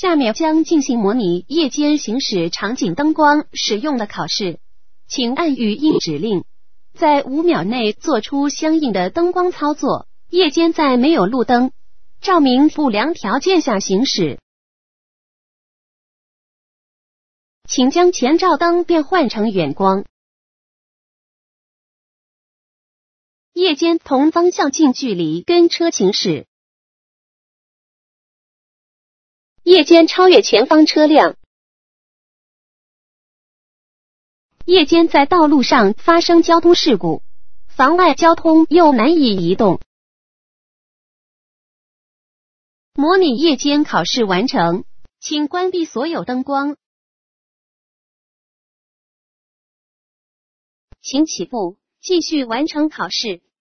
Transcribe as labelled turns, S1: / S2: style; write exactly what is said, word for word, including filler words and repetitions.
S1: 下面将进行模拟夜间行驶场景灯光使用的考试，请按语音指令，在五秒内做出相应的灯光操作。夜间在没有路灯、照明不良条件下行驶，请将前照灯变换成远光。夜间同方向近距离跟车行驶，夜间超越前方车辆，夜间在道路上发生交通事故，妨碍交通又难以移动。模拟夜间考试完成，请关闭所有灯光。请起步，继续完成考试。